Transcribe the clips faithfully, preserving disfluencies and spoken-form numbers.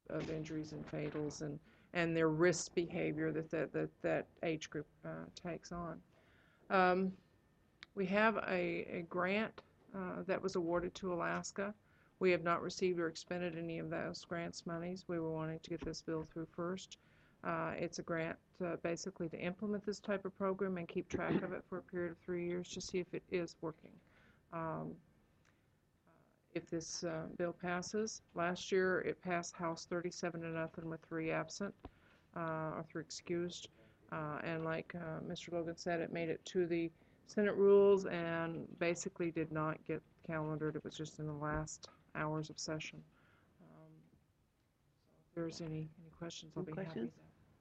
of injuries and fatals and, and their risk behavior that that, that, that age group uh, takes on. Um, we have a, a grant uh, that was awarded to Alaska. We have not received or expended any of those grants monies. We were wanting to get this bill through first. Uh, it's a grant uh, basically to implement this type of program and keep track of it for a period of three years to see if it is working. Um, if this uh, bill passes, last year it passed House thirty-seven to nothing with three absent uh, or three excused. Uh, and like uh, Mister Logan said, it made it to the Senate rules and basically did not get calendared. It was just in the last hours of session. Um, so if there's any, any questions, I'll Any be questions? happy to.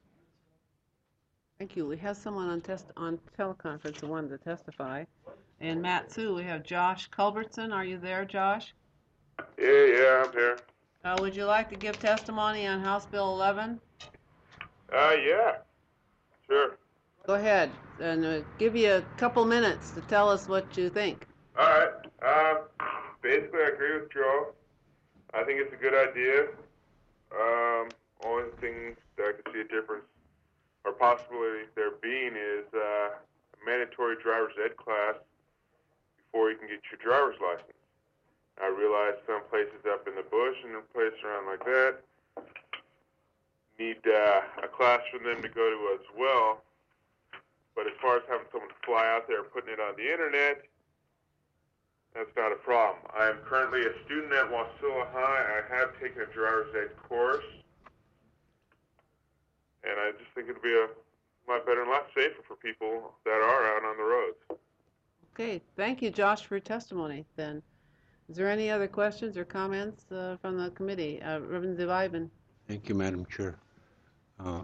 Thank you. We have someone on test on teleconference who wanted to testify. And Matt, too, we have Josh Culbertson. Are you there, Josh? Yeah, yeah, I'm here. Uh, would you like to give testimony on House Bill eleven? Uh, yeah, sure. Go ahead, and uh, give you a couple minutes to tell us what you think. All right. Um, basically, I agree with Joe. I think it's a good idea. Um, only thing that I could see a difference, or possibly there being, is uh, a mandatory driver's ed class before you can get your driver's license. I realize some places up in the bush and a place around like that need uh, a class for them to go to as well. But as far as having someone fly out there and putting it on the internet, that's not a problem. I am currently a student at Wasilla High. I have taken a driver's ed course, and I just think it'll be a lot better and a lot safer for people that are out on the roads. Okay, thank you, Josh, for your testimony. Then, is there any other questions or comments uh, from the committee? Uh, Representative Ivan. Thank you, Madam Chair. Uh,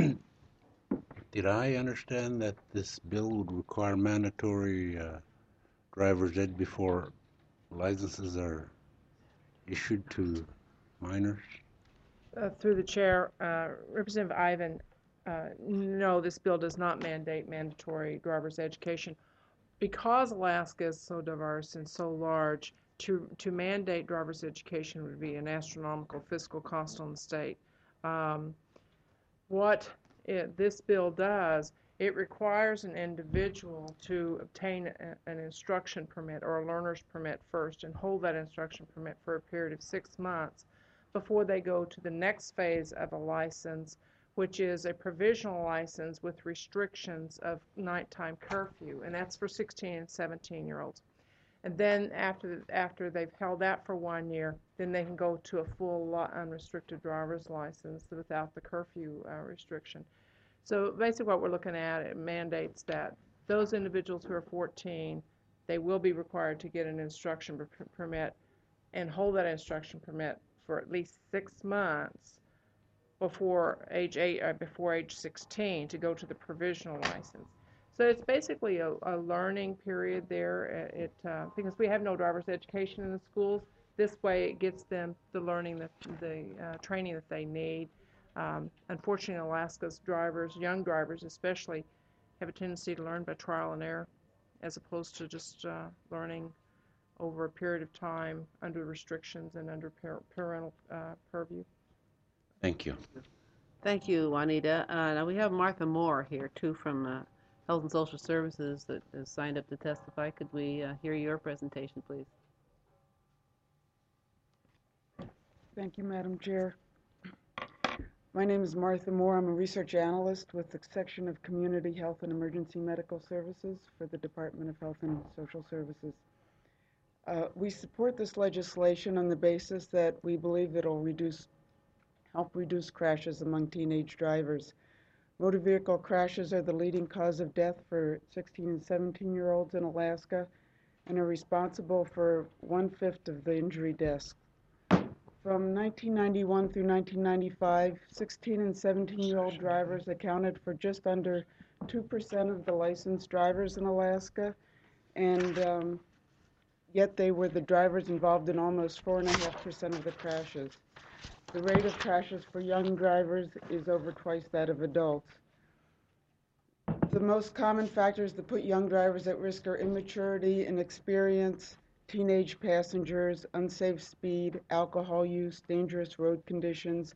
did I understand that this bill would require mandatory uh, driver's ed before licenses are issued to minors? Uh, through the chair, uh, Representative Ivan, uh, no, this bill does not mandate mandatory driver's education. Because Alaska is so diverse and so large, to, to mandate driver's education would be an astronomical fiscal cost on the state. Um, what it, this bill does, it requires an individual to obtain a, an instruction permit or a learner's permit first and hold that instruction permit for a period of six months before they go to the next phase of a license, which is a provisional license with restrictions of nighttime curfew, and that's for sixteen and seventeen year olds. And then after after they've held that for one year, then they can go to a full unrestricted driver's license without the curfew uh, restriction. So basically what we're looking at, it mandates that those individuals who are fourteen, they will be required to get an instruction per permit and hold that instruction permit for at least six months before age eight, uh, before age sixteen, to go to the provisional license. So it's basically a, a learning period there. It uh, because we have no driver's education in the schools. This way, it gets them the learning, that the uh, training that they need. Um, unfortunately, Alaska's drivers, young drivers especially, have a tendency to learn by trial and error, as opposed to just uh, learning over a period of time under restrictions and under par parental uh, purview. Thank you. Thank you, Juanita. Uh, now we have Martha Moore here, too, from uh, Health and Social Services that has signed up to testify. Could we uh, hear your presentation, please? Thank you, Madam Chair. My name is Martha Moore. I'm a research analyst with the section of Community Health and Emergency Medical Services for the Department of Health and Social Services. Uh, we support this legislation on the basis that we believe it'll reduce, help reduce crashes among teenage drivers. Motor vehicle crashes are the leading cause of death for sixteen and seventeen year olds in Alaska and are responsible for one-fifth of the injury deaths. From nineteen ninety-one through nineteen ninety-five, sixteen and seventeen year old drivers accounted for just under two percent of the licensed drivers in Alaska, and um, yet they were the drivers involved in almost four point five percent of the crashes. The rate of crashes for young drivers is over twice that of adults. The most common factors that put young drivers at risk are immaturity, inexperience, teenage passengers, unsafe speed, alcohol use, dangerous road conditions,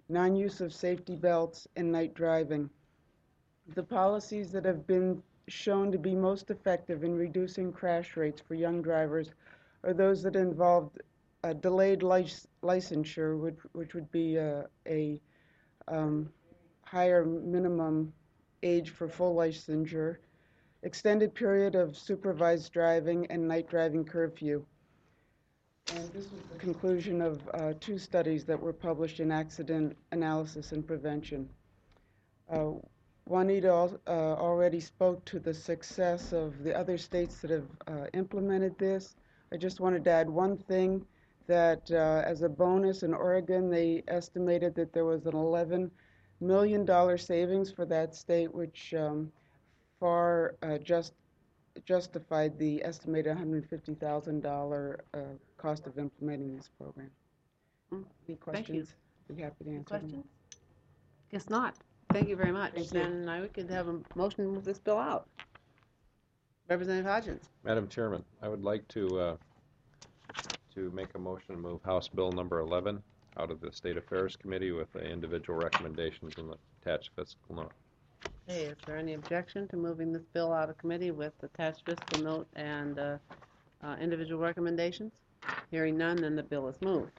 non-use of safety belts, and night driving. The policies that have been shown to be most effective in reducing crash rates for young drivers are those that involved a delayed lic- licensure, which, which would be a, a um, higher minimum age for full licensure, extended period of supervised driving, and night driving curfew. And this was the conclusion of uh, two studies that were published in Accident Analysis and Prevention. Uh, Juanita al- uh, already spoke to the success of the other states that have uh, implemented this. I just wanted to add one thing, that uh, as a bonus in Oregon, they estimated that there was an eleven million dollars savings for that state, which um, far uh, just justified the estimated one hundred fifty thousand dollars uh, cost of implementing this program. Mm, Any thank you. questions? Be happy to Any answer them. questions? Guess not. Thank you very much. Thank you. Then now we could have a motion to move this bill out. Representative Hodgins. Madam Chairman, I would like to uh, to make a motion to move House Bill number eleven out of the State Affairs Committee with the individual recommendations in the attached fiscal note. Hey, is there any objection to moving this bill out of committee with attached fiscal note and uh, uh, individual recommendations? Hearing none, then the bill is moved.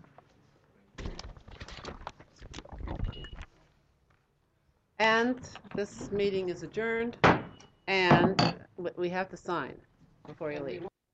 And this meeting is adjourned, and we have to sign before you leave.